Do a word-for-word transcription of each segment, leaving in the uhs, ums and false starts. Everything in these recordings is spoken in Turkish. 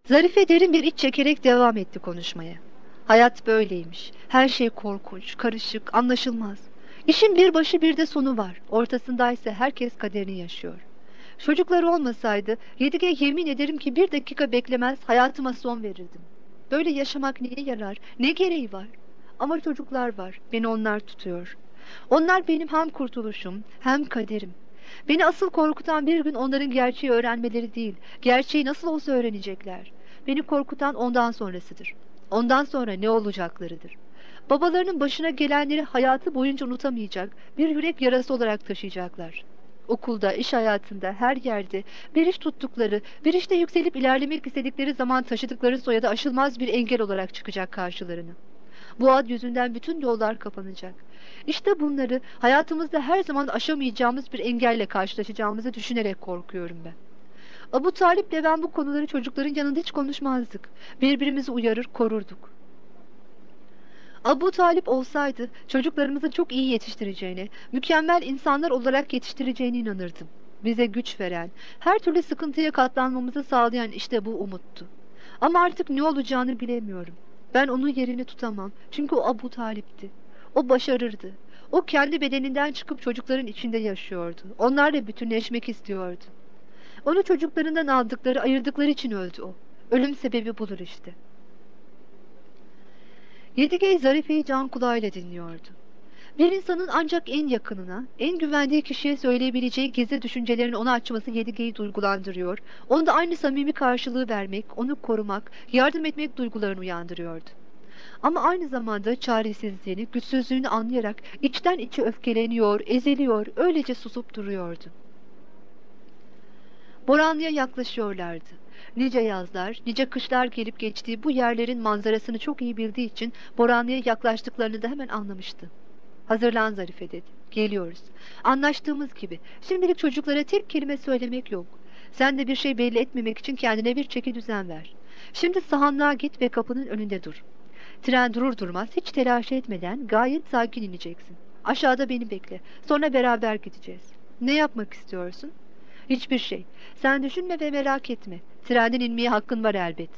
Zarife derin bir iç çekerek devam etti konuşmaya. Hayat böyleymiş. Her şey korkunç, karışık, anlaşılmaz. İşin bir başı bir de sonu var. Ortasındaysa herkes kaderini yaşıyor. Çocuklar olmasaydı Yedige yemin ederim ki bir dakika beklemez hayatıma son verirdim. Böyle yaşamak neye yarar, ne gereği var? Ama çocuklar var, beni onlar tutuyor. Onlar benim hem kurtuluşum hem kaderim. Beni asıl korkutan bir gün onların gerçeği öğrenmeleri değil, gerçeği nasıl olsa öğrenecekler. Beni korkutan ondan sonrasıdır. Ondan sonra ne olacaklarıdır. Babalarının başına gelenleri hayatı boyunca unutamayacak, bir yürek yarası olarak taşıyacaklar. Okulda, iş hayatında, her yerde bir iş tuttukları, bir işte yükselip ilerlemek istedikleri zaman taşıdıkları soyadı aşılmaz bir engel olarak çıkacak karşılarına. Bu ad yüzünden bütün yollar kapanacak. İşte bunları hayatımızda her zaman aşamayacağımız bir engelle karşılaşacağımızı düşünerek korkuyorum ben. Abu Talip'le ben bu konuları çocukların yanında hiç konuşmazdık. Birbirimizi uyarır, korurduk. Abu Talip olsaydı çocuklarımızı çok iyi yetiştireceğine, mükemmel insanlar olarak yetiştireceğine inanırdım. Bize güç veren, her türlü sıkıntıya katlanmamızı sağlayan işte bu umuttu. Ama artık ne olacağını bilemiyorum. Ben onun yerini tutamam. Çünkü o Abu Talip'ti. O başarırdı. O kendi bedeninden çıkıp çocukların içinde yaşıyordu. Onlarla bütünleşmek istiyordu. Onu çocuklarından aldıkları, ayırdıkları için öldü o. Ölüm sebebi budur işte. Yedigey Zarife'yi can kulağıyla dinliyordu. Bir insanın ancak en yakınına, en güvendiği kişiye söyleyebileceği gizli düşüncelerini ona açması Yedigey'i duygulandırıyor. Onda aynı samimi karşılığı vermek, onu korumak, yardım etmek duygularını uyandırıyordu. Ama aynı zamanda çaresizliğini, güçsüzlüğünü anlayarak içten içe öfkeleniyor, eziliyor, öylece susup duruyordu. Boranlı'ya yaklaşıyorlardı. Nice yazlar, nice kışlar gelip geçtiği bu yerlerin manzarasını çok iyi bildiği için Boranlı'ya yaklaştıklarını da hemen anlamıştı. Hazırlan Zarife dedi. Geliyoruz. Anlaştığımız gibi. Şimdilik çocuklara tek kelime söylemek yok. Sen de bir şey belli etmemek için kendine bir çeki düzen ver. Şimdi sahanlığa git ve kapının önünde dur. Tren durur durmaz hiç telaş etmeden gayet sakin ineceksin. Aşağıda beni bekle. Sonra beraber gideceğiz. Ne yapmak istiyorsun? Hiçbir şey. Sen düşünme ve merak etme. Trenden inmeye hakkın var elbet.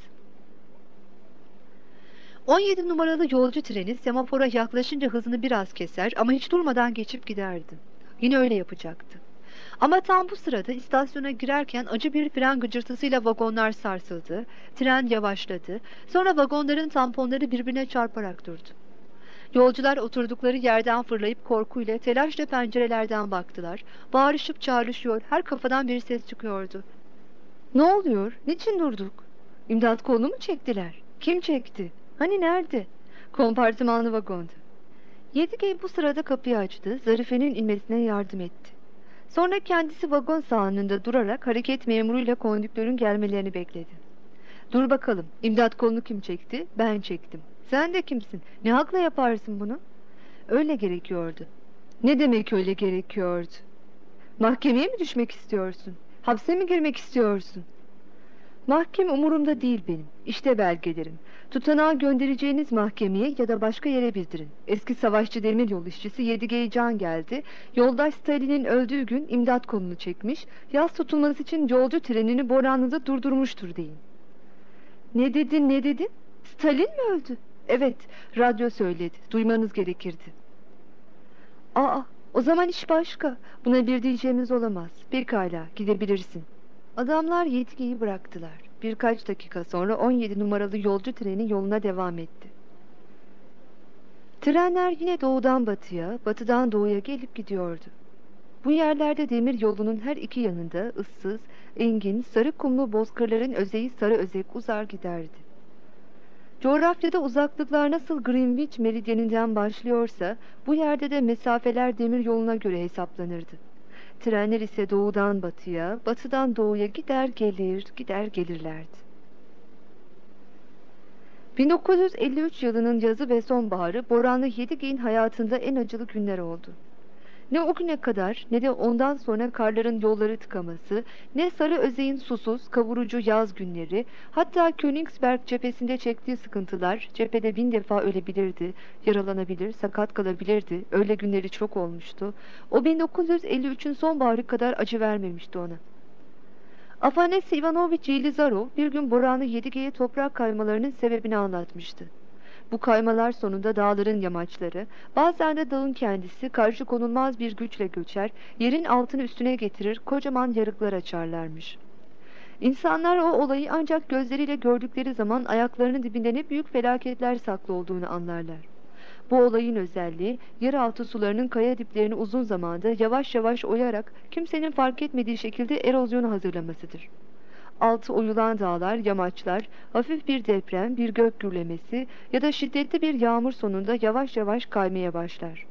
on yedi numaralı yolcu treni semafora yaklaşınca hızını biraz keser ama hiç durmadan geçip giderdi. Yine öyle yapacaktı. Ama tam bu sırada istasyona girerken acı bir fren gıcırtısıyla vagonlar sarsıldı, tren yavaşladı, sonra vagonların tamponları birbirine çarparak durdu. Yolcular oturdukları yerden fırlayıp korkuyla, telaşla pencerelerden baktılar, bağırışıp çağrışıyor, her kafadan bir ses çıkıyordu. Ne oluyor? Niçin durduk? İmdat kolunu mu çektiler? Kim çekti? Hani nerede? Kompartımanlı vagonda. Yedigey bu sırada kapıyı açtı, Zarife'nin inmesine yardım etti. Sonra kendisi vagon sahanında durarak hareket memuruyla kondüktörün gelmelerini bekledi. Dur bakalım, imdat kolunu kim çekti? Ben çektim. Sen de kimsin? Ne hakla yaparsın bunu? Öyle gerekiyordu. Ne demek öyle gerekiyordu? Mahkemeye mi düşmek istiyorsun? Hapse mi girmek istiyorsun? Mahkeme umurumda değil benim. İşte belgelerim. Tutanağı göndereceğiniz mahkemeye ya da başka yere bildirin. Eski savaşçı demiryolu işçisi Yedigey Can geldi. Yoldaş Stalin'in öldüğü gün imdat kolunu çekmiş. Yaz tutulması için yolcu trenini Boranlı'da durdurmuştur deyin. Ne dedin ne dedin? Stalin mi öldü? Evet, radyo söyledi. Duymanız gerekirdi. Aa, o zaman iş başka. Buna bir diyeceğimiz olamaz. Pekala, gidebilirsin. Adamlar Yedigey'i bıraktılar. Birkaç dakika sonra on yedi numaralı yolcu treni yoluna devam etti. Trenler yine doğudan batıya, batıdan doğuya gelip gidiyordu. Bu yerlerde demir yolunun her iki yanında ıssız, engin, sarı kumlu bozkırların özeyi sarı özek uzar giderdi. Coğrafyada uzaklıklar nasıl Greenwich meridyeninden başlıyorsa, bu yerde de mesafeler demir yoluna göre hesaplanırdı. Trenler ise doğudan batıya, batıdan doğuya gider gelir, gider gelirlerdi. bin dokuz yüz elli üç yılının yazı ve sonbaharı Boranlı Yedigey'in hayatında en acılı günler oldu. Ne o güne kadar ne de ondan sonra karların yolları tıkaması, ne Sarı Özey'in susuz, kavurucu yaz günleri, hatta Königsberg cephesinde çektiği sıkıntılar, cephede bin defa ölebilirdi, yaralanabilir, sakat kalabilirdi, öyle günleri çok olmuştu. O bin dokuz yüz elli üçün sonbaharı kadar acı vermemişti ona. Afanasy Ivanovich Yelizarov bir gün Boranlı Yedige'ye toprak kaymalarının sebebini anlatmıştı. Bu kaymalar sonunda dağların yamaçları, bazen de dağın kendisi karşı konulmaz bir güçle göçer, yerin altını üstüne getirir, kocaman yarıklar açarlarmış. İnsanlar o olayı ancak gözleriyle gördükleri zaman ayaklarının dibinde ne büyük felaketler saklı olduğunu anlarlar. Bu olayın özelliği, yeraltı sularının kaya diplerini uzun zamanda yavaş yavaş oyarak kimsenin fark etmediği şekilde erozyonu hazırlamasıdır. Altı oyulan dağlar, yamaçlar, hafif bir deprem, bir gök gürlemesi ya da şiddetli bir yağmur sonunda yavaş yavaş kaymaya başlar.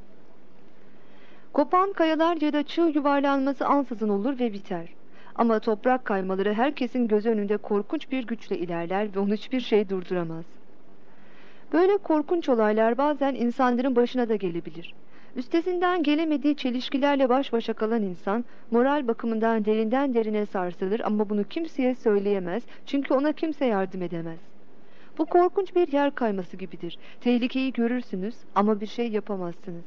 Kopan kayalar ya da çığ yuvarlanması ansızın olur ve biter. Ama toprak kaymaları herkesin göz önünde korkunç bir güçle ilerler ve onu hiçbir şey durduramaz. Böyle korkunç olaylar bazen insanların başına da gelebilir. Üstesinden gelemediği çelişkilerle baş başa kalan insan, moral bakımından derinden derine sarsılır ama bunu kimseye söyleyemez çünkü ona kimse yardım edemez. Bu korkunç bir yer kayması gibidir. Tehlikeyi görürsünüz ama bir şey yapamazsınız.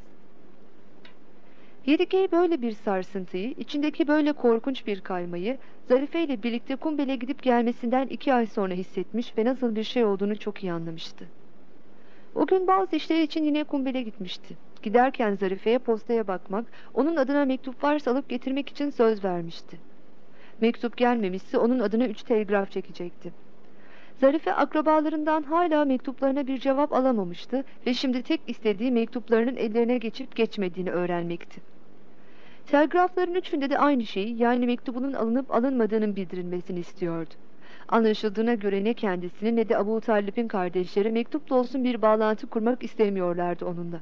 Yedigey böyle bir sarsıntıyı, içindeki böyle korkunç bir kaymayı, Zarife ile birlikte Kumbel'e gidip gelmesinden iki ay sonra hissetmiş ve nasıl bir şey olduğunu çok iyi anlamıştı. O gün bazı işleri için yine Kumbel'e gitmişti. Giderken Zarife'ye postaya bakmak, onun adına mektup varsa alıp getirmek için söz vermişti. Mektup gelmemişse onun adına üç telgraf çekecekti. Zarife akrabalarından hala mektuplarına bir cevap alamamıştı ve şimdi tek istediği mektuplarının ellerine geçip geçmediğini öğrenmekti. Telgrafların üçünde de aynı şeyi, yani mektubunun alınıp alınmadığının bildirilmesini istiyordu. Anlaşıldığına göre ne kendisini ne de Abu Talib'in kardeşleri mektupla olsun bir bağlantı kurmak istemiyorlardı onunla.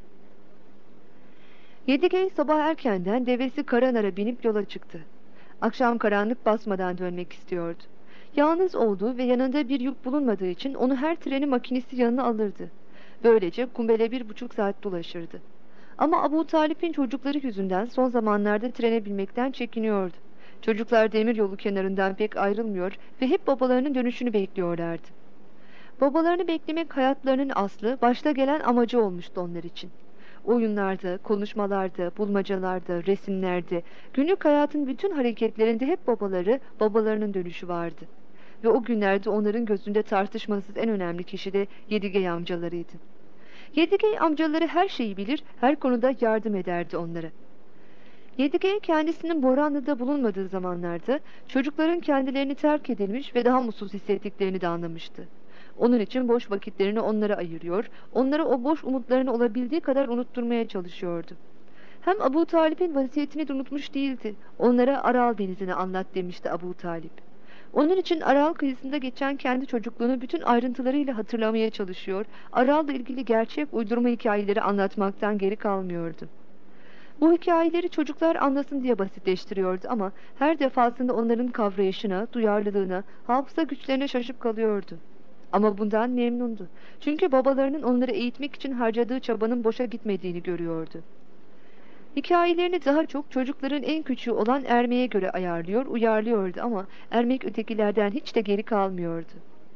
Yedigey sabah erkenden devesi Karanar'a binip yola çıktı. Akşam karanlık basmadan dönmek istiyordu. Yalnız olduğu ve yanında bir yük bulunmadığı için onu her treni makinesi yanına alırdı. Böylece Kumbel'e bir buçuk saat dolaşırdı. Ama Abu Talib'in çocukları yüzünden son zamanlarda trene binmekten çekiniyordu. Çocuklar demiryolu kenarından pek ayrılmıyor ve hep babalarının dönüşünü bekliyorlardı. Babalarını beklemek hayatlarının aslı, başta gelen amacı olmuştu onlar için. Oyunlarda, konuşmalarda, bulmacalarda, resimlerde, günlük hayatın bütün hareketlerinde hep babaları, babalarının dönüşü vardı. Ve o günlerde onların gözünde tartışmasız en önemli kişi de Yedigey amcalarıydı. Yedigey amcaları her şeyi bilir, her konuda yardım ederdi onlara. Yedigey kendisinin Boranlı'da bulunmadığı zamanlarda çocukların kendilerini terk edilmiş ve daha mutsuz hissettiklerini de anlamıştı. Onun için boş vakitlerini onlara ayırıyor, onlara o boş umutlarını olabildiği kadar unutturmaya çalışıyordu. Hem Abu Talib'in vasiyetini de unutmuş değildi. Onlara Aral denizini anlat demişti Abu Talib. Onun için Aral kıyısında geçen kendi çocukluğunu bütün ayrıntılarıyla hatırlamaya çalışıyor, Aral'la ilgili gerçek uydurma hikayeleri anlatmaktan geri kalmıyordu. Bu hikayeleri çocuklar anlasın diye basitleştiriyordu ama her defasında onların kavrayışına, duyarlılığına, hafıza güçlerine şaşıp kalıyordu. Ama bundan memnundu. Çünkü babalarının onları eğitmek için harcadığı çabanın boşa gitmediğini görüyordu. Hikayelerini daha çok çocukların en küçüğü olan Ermek'e göre ayarlıyor, uyarlıyordu ama Ermek ötekilerden hiç de geri kalmıyordu.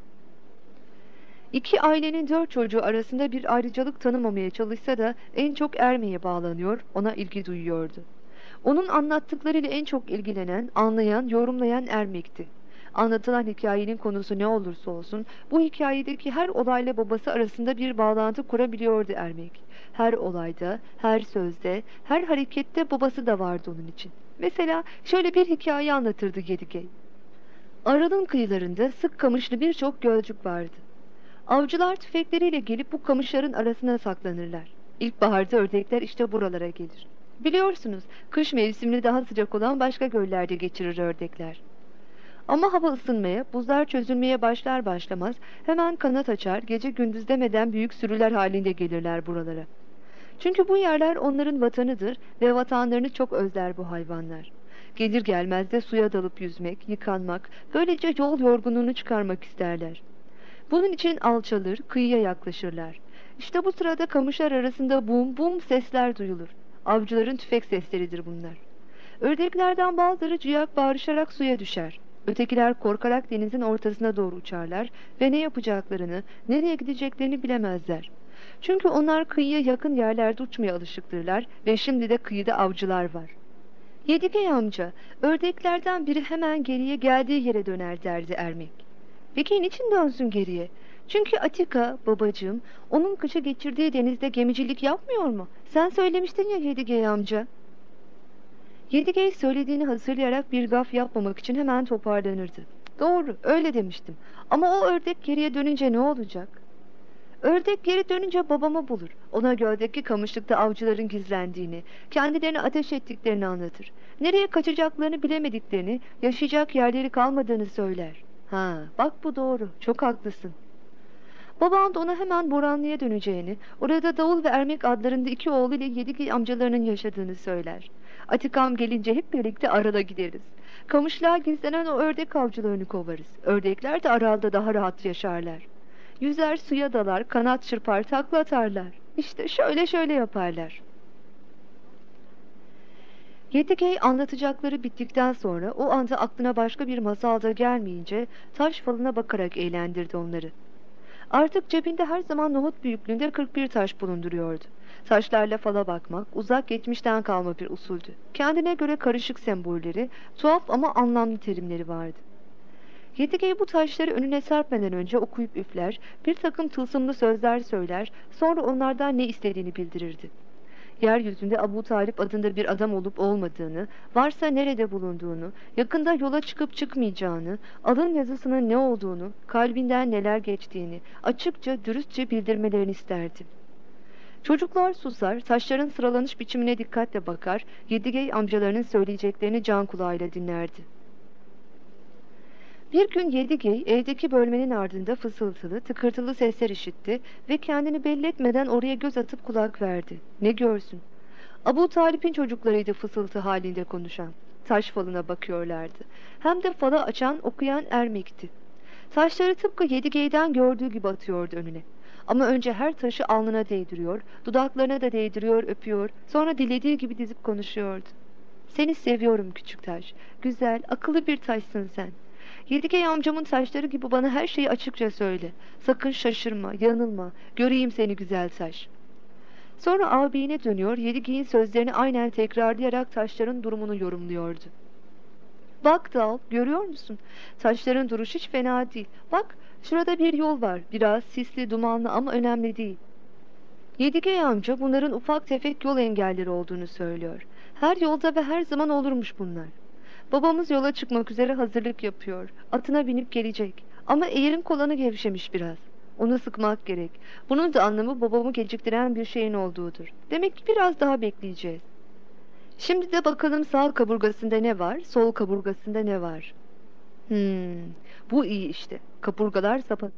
İki ailenin dört çocuğu arasında bir ayrıcalık tanımamaya çalışsa da en çok Ermek'e bağlanıyor, ona ilgi duyuyordu. Onun anlattıklarıyla en çok ilgilenen, anlayan, yorumlayan Ermek'ti. Anlatılan hikayenin konusu ne olursa olsun, bu hikayedeki her olayla babası arasında bir bağlantı kurabiliyordu Ermek. Her olayda, her sözde, her harekette babası da vardı onun için. Mesela şöyle bir hikaye anlatırdı Yedigey. Aral'ın kıyılarında sık kamışlı birçok gölcük vardı. Avcılar tüfekleriyle gelip bu kamışların arasına saklanırlar. İlkbaharda ördekler işte buralara gelir. Biliyorsunuz, kış mevsimini daha sıcak olan başka göllerde geçirir ördekler. Ama hava ısınmaya, buzlar çözülmeye başlar başlamaz hemen kanat açar, gece gündüz demeden büyük sürüler halinde gelirler buralara. Çünkü bu yerler onların vatanıdır ve vatanlarını çok özler bu hayvanlar. Gelir gelmez de suya dalıp yüzmek, yıkanmak, böylece yol yorgunluğunu çıkarmak isterler. Bunun için alçalır, kıyıya yaklaşırlar. İşte bu sırada kamışlar arasında bum bum sesler duyulur. Avcıların tüfek sesleridir bunlar. Ördeklerden bazıları ciyak bağırışarak suya düşer. Ötekiler korkarak denizin ortasına doğru uçarlar ve ne yapacaklarını, nereye gideceklerini bilemezler. Çünkü onlar kıyıya yakın yerlerde uçmaya alışıktırlar ve şimdi de kıyıda avcılar var. Yedigey amca, ördeklerden biri hemen geriye geldiği yere döner derdi Ermek. Peki niçin dönsün geriye? Çünkü Atika, babacığım, onun kışı geçirdiği denizde gemicilik yapmıyor mu? Sen söylemiştin ya Yedigey amca. Yedigey söylediğini hatırlayarak bir gaf yapmamak için hemen toparlanırdı. Doğru, öyle demiştim. Ama o ördek geriye dönünce ne olacak? Ördek geri dönünce babamı bulur. Ona göldeki kamışlıkta avcıların gizlendiğini, kendilerine ateş ettiklerini anlatır. Nereye kaçacaklarını bilemediklerini, yaşayacak yerleri kalmadığını söyler. Ha, bak bu doğru, çok haklısın. Babam da ona hemen Boranlı'ya döneceğini, orada Davul ve Ermek adlarında iki oğlu ile Yedigey amcalarının yaşadığını söyler. Atikam gelince hep birlikte Aral'a gideriz. Kamışlığa gizlenen o ördek avcılarını kovarız. Ördekler de Aral'da daha rahat yaşarlar. Yüzer suya dalar, kanat çırpar, takla atarlar. İşte şöyle şöyle yaparlar. Yedigey anlatacakları bittikten sonra o anda aklına başka bir masal da gelmeyince taş falına bakarak eğlendirdi onları. Artık cebinde her zaman nohut büyüklüğünde kırk bir taş bulunduruyordu. Taşlarla fala bakmak uzak geçmişten kalma bir usuldü. Kendine göre karışık sembolleri, tuhaf ama anlamlı terimleri vardı. Yedigey bu taşları önüne serpmeden önce okuyup üfler, bir takım tılsımlı sözler söyler, sonra onlardan ne istediğini bildirirdi. Yeryüzünde Abu Talip adında bir adam olup olmadığını, varsa nerede bulunduğunu, yakında yola çıkıp çıkmayacağını, alın yazısının ne olduğunu, kalbinden neler geçtiğini açıkça, dürüstçe bildirmelerini isterdi. Çocuklar susar, taşların sıralanış biçimine dikkatle bakar, Yedigey amcalarının söyleyeceklerini can kulağıyla dinlerdi. Bir gün Yedigey evdeki bölmenin ardında fısıltılı, tıkırtılı sesler işitti ve kendini belli etmeden oraya göz atıp kulak verdi. Ne görsün? Abu Talip'in çocuklarıydı fısıltı halinde konuşan. Taş falına bakıyorlardı. Hem de falı açan, okuyan Ermek'ti. Taşları tıpkı Yedigey'den gördüğü gibi atıyordu önüne. Ama önce her taşı alnına değdiriyor, dudaklarına da değdiriyor, öpüyor, sonra dilediği gibi dizip konuşuyordu. Seni seviyorum küçük taş. Güzel, akıllı bir taşsın sen. Yedigey amcamın taşları gibi bana her şeyi açıkça söyle. Sakın şaşırma, yanılma. Göreyim seni güzel taş. Sonra ağabeyine dönüyor, Yedigey'in sözlerini aynen tekrarlayarak taşların durumunu yorumluyordu. Bak Dal, görüyor musun? Taşların duruşu hiç fena değil. Bak, şurada bir yol var. Biraz sisli, dumanlı ama önemli değil. Yedigey amca bunların ufak tefek yol engelleri olduğunu söylüyor. Her yolda ve her zaman olurmuş bunlar. Babamız yola çıkmak üzere hazırlık yapıyor. Atına binip gelecek. Ama eğerin kolanı gevşemiş biraz. Onu sıkmak gerek. Bunun da anlamı babamı geciktiren bir şeyin olduğudur. Demek ki biraz daha bekleyeceğiz. Şimdi de bakalım sağ kaburgasında ne var, sol kaburgasında ne var. Hmm, bu iyi işte. Kaburgalar sapasağlam.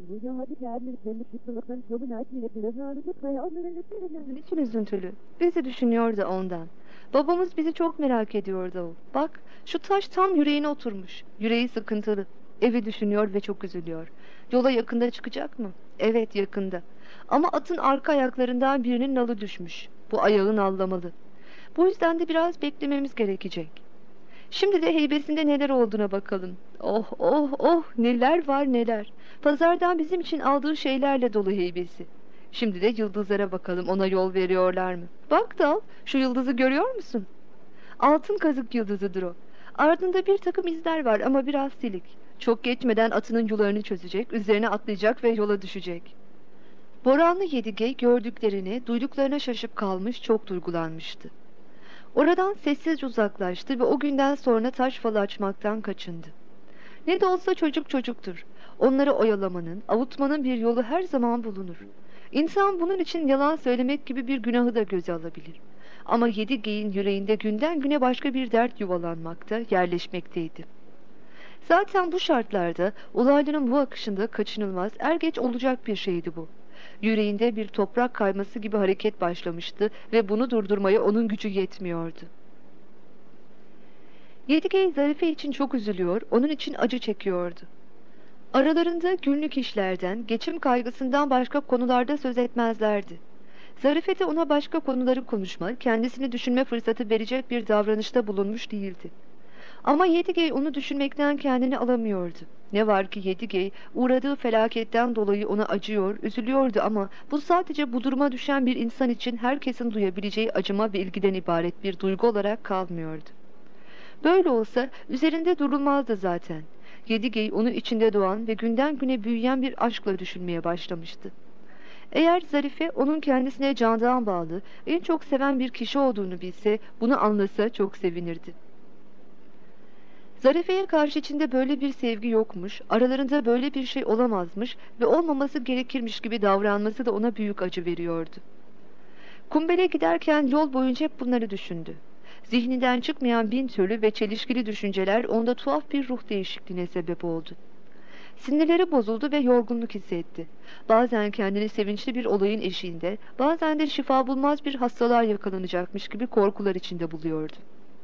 Niçin üzüntülü? Bizi düşünüyor da ondan. Babamız bizi çok merak ediyor Davul. Bak, şu taş tam yüreğine oturmuş. Yüreği sıkıntılı. Evi düşünüyor ve çok üzülüyor. Yola yakında çıkacak mı? Evet, yakında. Ama atın arka ayaklarından birinin nalı düşmüş. Bu ayağı nallamalı. Bu yüzden de biraz beklememiz gerekecek. Şimdi de heybesinde neler olduğuna bakalım. Oh oh oh, neler var neler. Pazardan bizim için aldığı şeylerle dolu heybesi. Şimdi de yıldızlara bakalım, ona yol veriyorlar mı? Bak Dal, şu yıldızı görüyor musun? Altın kazık yıldızıdır o. Ardında bir takım izler var ama biraz silik. Çok geçmeden atının yularını çözecek, üzerine atlayacak ve yola düşecek. Boranlı Yedigey gördüklerini, duyduklarına şaşıp kalmış, çok duygulanmıştı. Oradan sessizce uzaklaştı ve o günden sonra taş falı açmaktan kaçındı. Ne de olsa çocuk çocuktur. Onları oyalamanın, avutmanın bir yolu her zaman bulunur. İnsan bunun için yalan söylemek gibi bir günahı da göze alabilir. Ama Yedigey'in yüreğinde günden güne başka bir dert yuvalanmakta, yerleşmekteydi. Zaten bu şartlarda, olayların bu akışında kaçınılmaz, er geç olacak bir şeydi bu. Yüreğinde bir toprak kayması gibi hareket başlamıştı ve bunu durdurmaya onun gücü yetmiyordu. Yedigey Zarife için çok üzülüyor, onun için acı çekiyordu. Aralarında günlük işlerden, geçim kaygısından başka konularda söz etmezlerdi. Zarife de ona başka konuları konuşma, kendisini düşünme fırsatı verecek bir davranışta bulunmuş değildi. Ama Yedigey onu düşünmekten kendini alamıyordu. Ne var ki Yedigey uğradığı felaketten dolayı ona acıyor, üzülüyordu ama bu sadece bu duruma düşen bir insan için herkesin duyabileceği acıma ve ilgiden ibaret bir duygu olarak kalmıyordu. Böyle olsa üzerinde durulmazdı zaten. Yedigey onu içinde doğan ve günden güne büyüyen bir aşkla düşünmeye başlamıştı. Eğer Zarife onun kendisine candan bağlı, en çok seven bir kişi olduğunu bilse, bunu anlasa çok sevinirdi. Zarife'ye karşı içinde böyle bir sevgi yokmuş, aralarında böyle bir şey olamazmış ve olmaması gerekirmiş gibi davranması da ona büyük acı veriyordu. Kumbel'e giderken yol boyunca hep bunları düşündü. Zihninden çıkmayan bin türlü ve çelişkili düşünceler onda tuhaf bir ruh değişikliğine sebep oldu. Sinirleri bozuldu ve yorgunluk hissetti. Bazen kendini sevinçli bir olayın eşiğinde, bazen de şifa bulmaz bir hastalığa yakalanacakmış gibi korkular içinde buluyordu.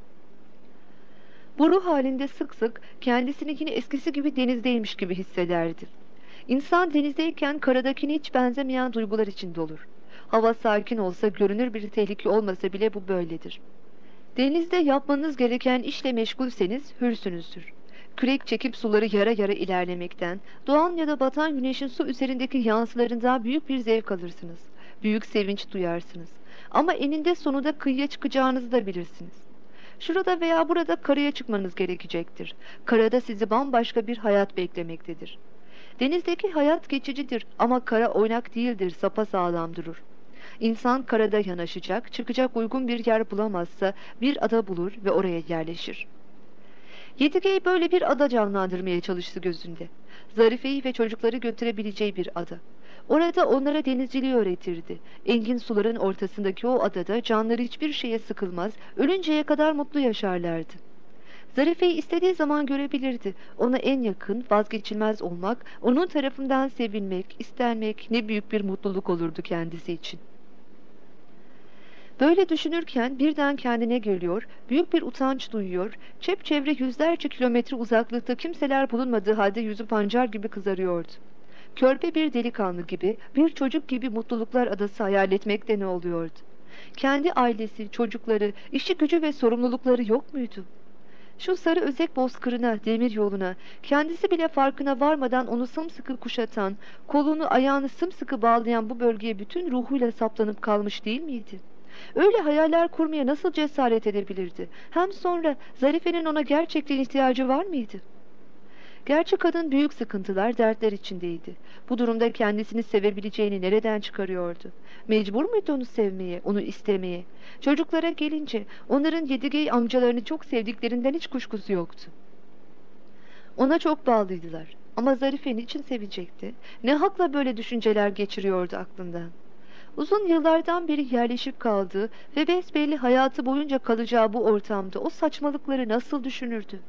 Bu ruh halinde sık sık kendisini yine eskisi gibi denizdeymiş gibi hissederdi. İnsan denizdeyken karadakine hiç benzemeyen duygular içinde olur. Hava sakin olsa, görünür bir tehlike olmasa bile bu böyledir. Denizde yapmanız gereken işle meşgulseniz hürsünüzdür. Kürek çekip suları yara yara ilerlemekten, doğan ya da batan güneşin su üzerindeki yansılarından büyük bir zevk alırsınız. Büyük sevinç duyarsınız. Ama eninde sonunda kıyıya çıkacağınızı da bilirsiniz. Şurada veya burada karaya çıkmanız gerekecektir. Karada sizi bambaşka bir hayat beklemektedir. Denizdeki hayat geçicidir ama kara oynak değildir, sapasağlam durur. İnsan karada yanaşacak, çıkacak uygun bir yer bulamazsa bir ada bulur ve oraya yerleşir. Yedigey böyle bir ada canlandırmaya çalıştı gözünde. Zarife'yi ve çocukları götürebileceği bir ada. Orada onlara denizciliği öğretirdi. Engin suların ortasındaki o adada canları hiçbir şeye sıkılmaz, ölünceye kadar mutlu yaşarlardı. Zarife'yi istediği zaman görebilirdi. Ona en yakın, vazgeçilmez olmak, onun tarafından sevilmek, istenmek ne büyük bir mutluluk olurdu kendisi için. Böyle düşünürken birden kendine geliyor, büyük bir utanç duyuyor, çepçevre yüzlerce kilometre uzaklıkta kimseler bulunmadığı halde yüzü pancar gibi kızarıyordu. Körpe bir delikanlı gibi, bir çocuk gibi mutluluklar adası hayal etmekte ne oluyordu? Kendi ailesi, çocukları, işi gücü ve sorumlulukları yok muydu? Şu sarı özek bozkırına, demir yoluna, kendisi bile farkına varmadan onu sımsıkı kuşatan, kolunu ayağını sımsıkı bağlayan bu bölgeye bütün ruhuyla saplanıp kalmış değil miydi? Öyle hayaller kurmaya nasıl cesaret edebilirdi? Hem sonra Zarife'nin ona gerçekten ihtiyacı var mıydı? Gerçi kadın büyük sıkıntılar, dertler içindeydi. Bu durumda kendisini sevebileceğini nereden çıkarıyordu? Mecbur muydu onu sevmeye, onu istemeye? Çocuklara gelince onların Yedigey amcalarını çok sevdiklerinden hiç kuşkusu yoktu. Ona çok bağlıydılar. Ama Zarife niçin sevecekti? Ne hakla böyle düşünceler geçiriyordu aklından? Uzun yıllardan beri yerleşip kaldığı ve besbelli hayatı boyunca kalacağı bu ortamda o saçmalıkları nasıl düşünürdü?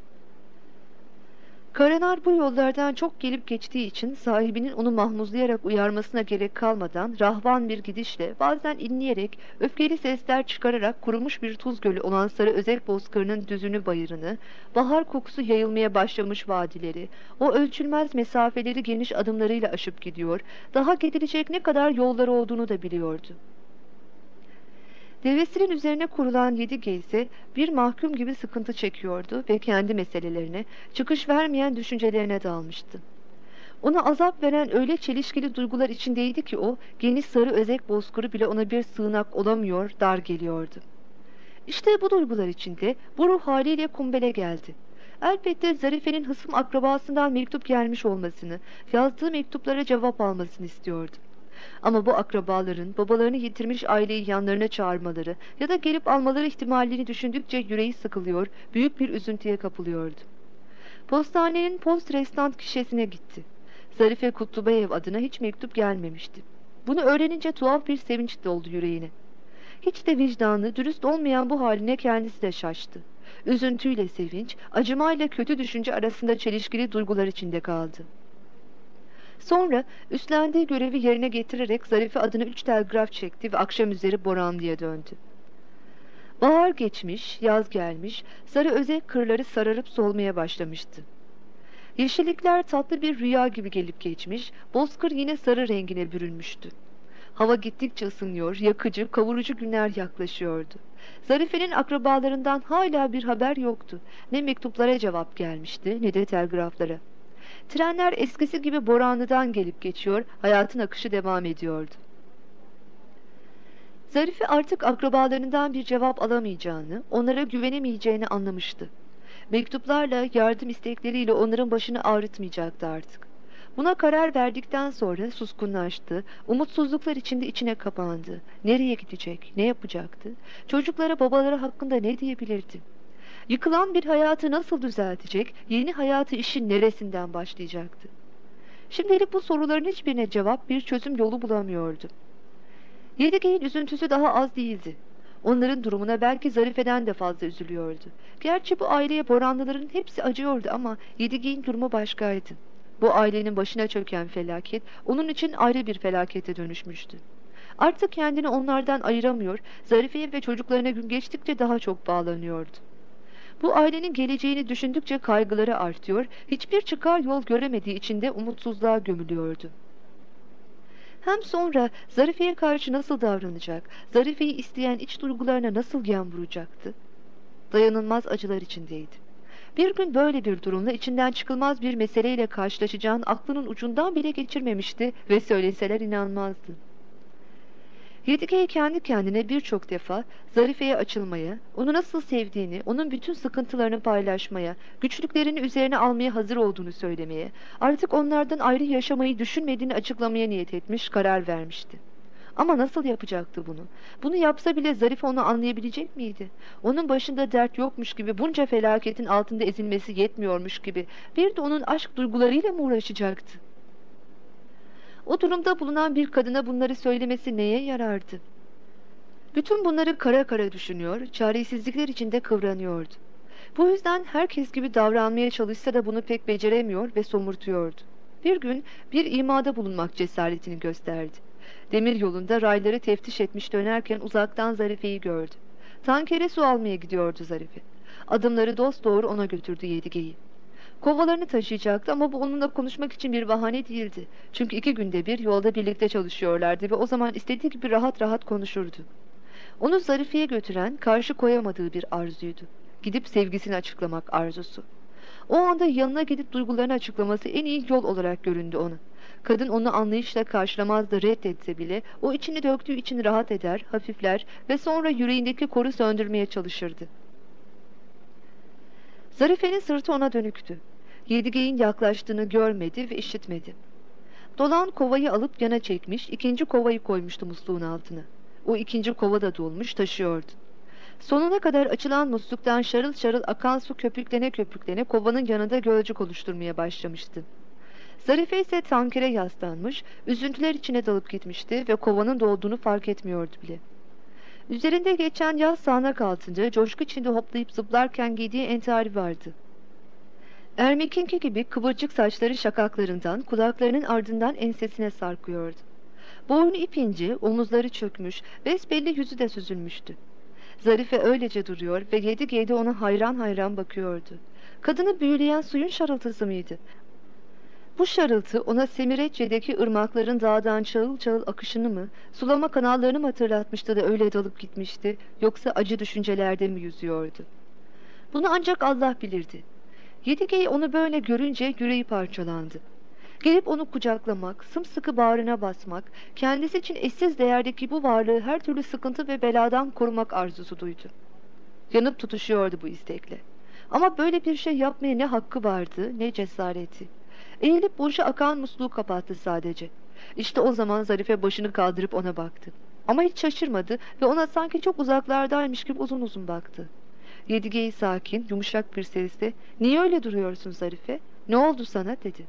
Karanar bu yollardan çok gelip geçtiği için sahibinin onu mahmuzlayarak uyarmasına gerek kalmadan rahvan bir gidişle, bazen inleyerek, öfkeli sesler çıkararak kurumuş bir tuz gölü olan sarı özek bozkırının düzünü bayırını, bahar kokusu yayılmaya başlamış vadileri, o ölçülmez mesafeleri geniş adımlarıyla aşıp gidiyor, daha gidilecek ne kadar yolları olduğunu da biliyordu. Devesinin üzerine kurulan Yedigey ise bir mahkum gibi sıkıntı çekiyordu ve kendi meselelerine, çıkış vermeyen düşüncelerine dalmıştı. Ona azap veren öyle çelişkili duygular içindeydi ki o, geniş sarı özek bozkırı bile ona bir sığınak olamıyor, dar geliyordu. İşte bu duygular içinde bu ruh haliyle Kumbel'e geldi. Elbette Zarife'nin hısım akrabasından mektup gelmiş olmasını, yazdığı mektuplara cevap almasını istiyordu. Ama bu akrabaların babalarını yitirmiş aileyi yanlarına çağırmaları ya da gelip almaları ihtimalini düşündükçe yüreği sıkılıyor, büyük bir üzüntüye kapılıyordu. Postanenin post restant kişisine gitti. Zarife Kutlubayev adına hiç mektup gelmemişti. Bunu öğrenince tuhaf bir sevinç doldu yüreğine. Hiç de vicdanı, dürüst olmayan bu haline kendisi de şaştı. Üzüntüyle sevinç, acımayla kötü düşünce arasında çelişkili duygular içinde kaldı. Sonra üstlendiği görevi yerine getirerek Zarife adına üç telgraf çekti ve akşam üzeri Boranlı'ya döndü. Bahar geçmiş, yaz gelmiş, sarı özek kırları sararıp solmaya başlamıştı. Yeşillikler tatlı bir rüya gibi gelip geçmiş, bozkır yine sarı rengine bürünmüştü. Hava gittikçe ısınıyor, yakıcı, kavurucu günler yaklaşıyordu. Zarife'nin akrabalarından hala bir haber yoktu. Ne mektuplara cevap gelmişti, ne de telgraflara. Trenler eskisi gibi Boranlı'dan gelip geçiyor, hayatın akışı devam ediyordu. Zarife artık akrabalarından bir cevap alamayacağını, onlara güvenemeyeceğini anlamıştı. Mektuplarla, yardım istekleriyle onların başını ağrıtmayacaktı artık. Buna karar verdikten sonra suskunlaştı, umutsuzluklar içinde içine kapandı. Nereye gidecek, ne yapacaktı? Çocuklara, babaları hakkında ne diyebilirdi? Yıkılan bir hayatı nasıl düzeltecek, yeni hayatı işin neresinden başlayacaktı? Şimdilik bu soruların hiçbirine cevap, bir çözüm yolu bulamıyordu. Yedigey'in üzüntüsü daha az değildi. Onların durumuna belki Zarife'den de fazla üzülüyordu. Gerçi bu aileye Boranlıların hepsi acıyordu ama Yedigey'in durumu başkaydı. Bu ailenin başına çöken felaket onun için ayrı bir felakete dönüşmüştü. Artık kendini onlardan ayıramıyor, Zarife'ye ve çocuklarına gün geçtikçe daha çok bağlanıyordu. Bu ailenin geleceğini düşündükçe kaygıları artıyor, hiçbir çıkar yol göremediği için de umutsuzluğa gömülüyordu. Hem sonra Zarife'ye karşı nasıl davranacak, Zarife'yi isteyen iç duygularına nasıl yem vuracaktı? Dayanılmaz acılar içindeydi. Bir gün böyle bir durumla içinden çıkılmaz bir meseleyle karşılaşacağın aklının ucundan bile geçirmemişti ve söyleseler inanmazdı. Yedigey kendi kendine birçok defa Zarife'ye açılmaya, onu nasıl sevdiğini, onun bütün sıkıntılarını paylaşmaya, güçlüklerini üzerine almaya hazır olduğunu söylemeye, artık onlardan ayrı yaşamayı düşünmediğini açıklamaya niyet etmiş, karar vermişti. Ama nasıl yapacaktı bunu? Bunu yapsa bile Zarife onu anlayabilecek miydi? Onun başında dert yokmuş gibi, bunca felaketin altında ezilmesi yetmiyormuş gibi, bir de onun aşk duygularıyla mı uğraşacaktı? O durumda bulunan bir kadına bunları söylemesi neye yarardı? Bütün bunları kara kara düşünüyor, çaresizlikler içinde kıvranıyordu. Bu yüzden herkes gibi davranmaya çalışsa da bunu pek beceremiyor ve somurtuyordu. Bir gün bir imada bulunmak cesaretini gösterdi. Demir yolunda rayları teftiş etmiş dönerken uzaktan Zarife'yi gördü. Tankere su almaya gidiyordu Zarife. Adımları dosdoğru ona götürdü Yedigey'i. Kovalarını taşıyacaktı ama bu onunla konuşmak için bir bahane değildi. Çünkü iki günde bir yolda birlikte çalışıyorlardı ve o zaman istediği gibi rahat rahat konuşurdu. Onu Zarife'ye götüren karşı koyamadığı bir arzuydu. Gidip sevgisini açıklamak arzusu. O anda yanına gidip duygularını açıklaması en iyi yol olarak göründü ona. Kadın onu anlayışla karşılamaz da reddetse bile o içini döktüğü için rahat eder, hafifler ve sonra yüreğindeki koru söndürmeye çalışırdı. Zarife'nin sırtı ona dönüktü. Yedigey'in yaklaştığını görmedi ve işitmedi. Dolan kovayı alıp yana çekmiş, ikinci kovayı koymuştu musluğun altına. O ikinci kova da dolmuş, taşıyordu. Sonuna kadar açılan musluktan şarıl şarıl akan su köpüklene köpüklene kovanın yanında gölcük oluşturmaya başlamıştı. Zarife ise tankere yaslanmış, üzüntüler içine dalıp gitmişti ve kovanın dolduğunu fark etmiyordu bile. Üzerinde geçen yaz sağanak altında coşku içinde hoplayıp zıplarken giydiği entari vardı. Ermek'inki gibi kıvırcık saçları şakaklarından, kulaklarının ardından ensesine sarkıyordu. Boynu ipince, omuzları çökmüş, besbelli yüzü de süzülmüştü. Zarife öylece duruyor ve Yedigey de ona hayran hayran bakıyordu. Kadını büyüleyen suyun şarıltısı mıydı? Bu şarıltı ona Semiretçe'deki ırmakların dağdan çağıl çağıl akışını mı, sulama kanallarını mı hatırlatmıştı da öyle dalıp gitmişti, yoksa acı düşüncelerde mi yüzüyordu? Bunu ancak Allah bilirdi. Yedigey onu böyle görünce yüreği parçalandı. Gelip onu kucaklamak, sımsıkı bağrına basmak, kendisi için eşsiz değerdeki bu varlığı her türlü sıkıntı ve beladan korumak arzusu duydu. Yanıp tutuşuyordu bu istekle. Ama böyle bir şey yapmaya ne hakkı vardı, ne cesareti. Eğilip boşa akan musluğu kapattı sadece. İşte o zaman Zarife başını kaldırıp ona baktı. Ama hiç şaşırmadı ve ona sanki çok uzaklardaymış gibi uzun uzun baktı. Yedigey sakin, yumuşak bir sesle "Niye öyle duruyorsun Zarife? Ne oldu sana?" dedi.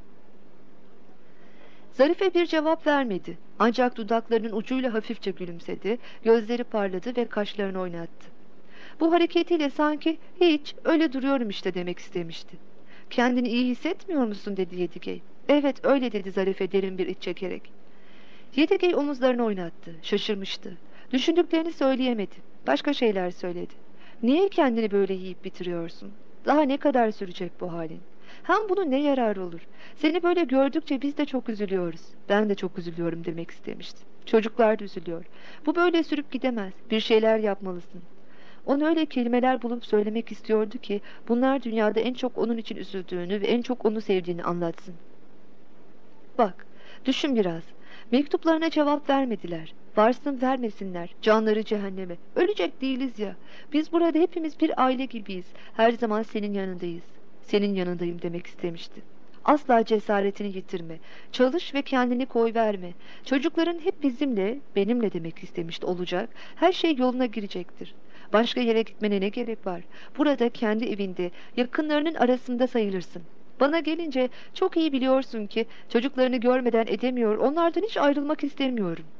Zarife bir cevap vermedi. Ancak dudaklarının ucuyla hafifçe gülümsedi, gözleri parladı ve kaşlarını oynattı. Bu hareketiyle sanki "Hiç, öyle duruyorum işte" demek istemişti. "Kendini iyi hissetmiyor musun?" dedi Yedigey. "Evet, öyle" dedi Zarife derin bir iç çekerek. Yedigey omuzlarını oynattı, şaşırmıştı. Düşündüklerini söyleyemedi, başka şeyler söyledi. "Niye kendini böyle yiyip bitiriyorsun? Daha ne kadar sürecek bu halin? Hem bunun ne yararı olur? Seni böyle gördükçe biz de çok üzülüyoruz." "Ben de çok üzülüyorum" demek istemişti. "Çocuklar da üzülüyor. Bu böyle sürüp gidemez. Bir şeyler yapmalısın." Onu öyle kelimeler bulup söylemek istiyordu ki bunlar dünyada en çok onun için üzüldüğünü ve en çok onu sevdiğini anlatsın. "Bak, düşün biraz. Mektuplarına cevap vermediler. Varsın vermesinler, canları cehenneme. Ölecek değiliz ya. Biz burada hepimiz bir aile gibiyiz. Her zaman senin yanındayız. Senin yanındayım demek istemişti. Asla cesaretini yitirme. Çalış ve kendini koy verme. Çocukların hep bizimle, benimle demek istemişti olacak. Her şey yoluna girecektir. Başka yere gitmene ne gerek var? Burada kendi evinde, yakınlarının arasında sayılırsın. Bana gelince çok iyi biliyorsun ki çocuklarını görmeden edemiyor, onlardan hiç ayrılmak istemiyorum.